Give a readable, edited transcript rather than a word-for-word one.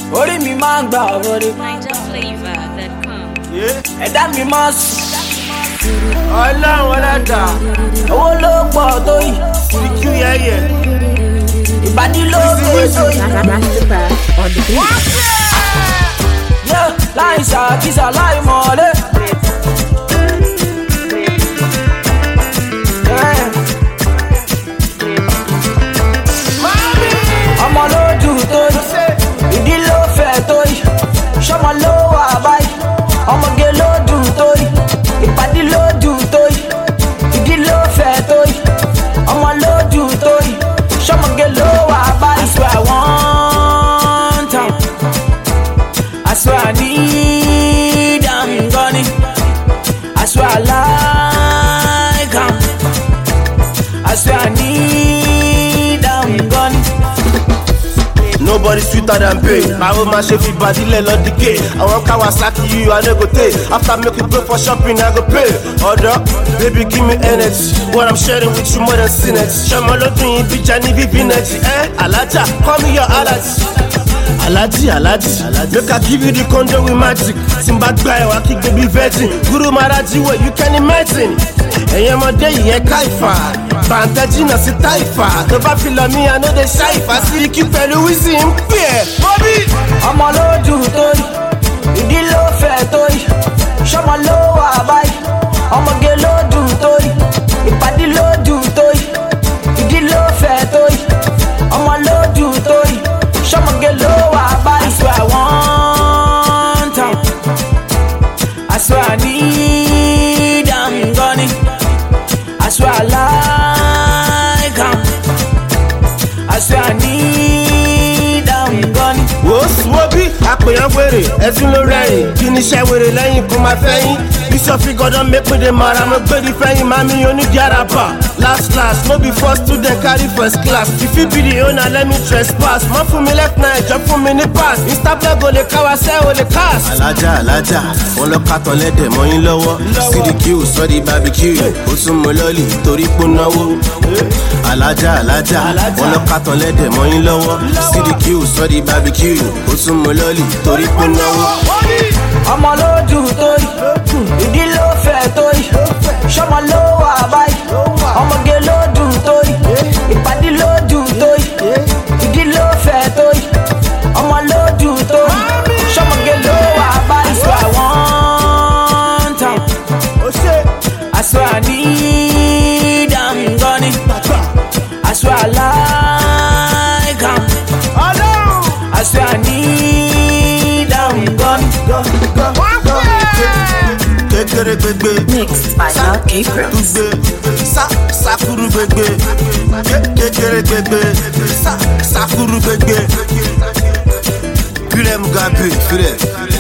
Orí mi máa ń gbà wọlé. Ẹ̀dá mi máa sùn. Ọlọ́run ọlọ́dà. Owó ló pọ̀ tó yìí. Ìjú yẹyẹ. Ìbàdí ló gbé tó yìí. Láì ṣàkísà láì mọ̀ọ́lé. Ọmọ lójú tó yìí. Ìdí ló fẹ̀ tó yìí. Ṣọmọ ló wà báyìí. Ọmọge ló dùn tó yìí. Ìpàdé ló dùn tó yìí. Ìdí ló fẹ̀ tó yìí. Ọmọ ló dùn tó yìí. Ṣọmọge ló wà báyìí. I swear I want am. I swear I need am, gunny. I swear I like am. I swear I need am, gunny. Nobody sweeter than pain. My old man she fit body let lot decay. I want Kawasaki, you I no go take. After make you go for shopping, I go pay. Order, baby give me energy. What I'm sharing with you more than synergy. Shamalo doing bitch I need energy. Alaja, call me your allergy. Alaji, look I give you the condo with magic. Simba guy, I kick baby virgin. Guru Maharaji, what you can imagine. Ẹ̀yẹ́ mọ̀dé yẹn káìfà bàǹtẹ́jì náà sí táìfà tó bá fi lọ mí àná dé ṣáìfà síríkì pẹ̀lú wíṣí ń pè ẹ́. Bobby. Ọmọ lójú tó yìí, ìdí ló fẹ̀ tó yìí, ṣọmọ ló wà báyìí, ọmọge ló dùn tó yìí, ìpàdé ló dùn tó yìí, ìdí ló fẹ̀ tó yìí, ọmọ ló dùn tó yìí, ṣọmọge ló wà báyìí. I swear I want am, I swear I need am, gunny. I swear I like am. I swear I need am, gunny. Wo Swobi, àpèyàn wèrè, ẹ̀sùn ló rẹ̀yìn. Kí ni iṣẹ́ wèrè lẹ́yìn kó máa fẹ́yìn? Bishop Godon make me the mara, mo gbé di fẹ́yìn, mami onídìí àràbà. Last, no be first student carry first class. If you be the owner, let me trespass. Má fún mi left now, jọ fún mi ní pass. Instablog ò lè káwa sẹ́ ò lè cast. Alájà, wọn lọ kàtọ́ lẹ́dẹ̀ mọ́ yín lọ́wọ́. CDQ sọ di barbecue, ó tún mọ lọ́ọ̀lì torí pé náwó. Alájà, wọn lọ kàtọ́ lẹ́dẹ̀ mọ́ yín lọ́wọ́. CDQ sọ di barbecue, ó tún mọ lọ́ọ̀lì torí pé náwó. Ọmọ lójú tó yìí, ìdí ló fẹ̀ tó yìí, ṣọmọ ló wà báyìí, ọmọge ló dùn tó yìí, ìpàdé ló dùn tó yìí, ìdí ló fẹ̀ tó yìí, ọmọ ló dùn tó yìí, ṣọmọge ló wà báyìí. I swear I want am, I swear I need am, gunny. I swear I like am, I swear I need am, gunny. Mixed by Lucky Prince. Sakuru gbegbe, kékeré gbegbe, sakuru gbegbe. Filẹ̀ Mugabe, filẹ̀.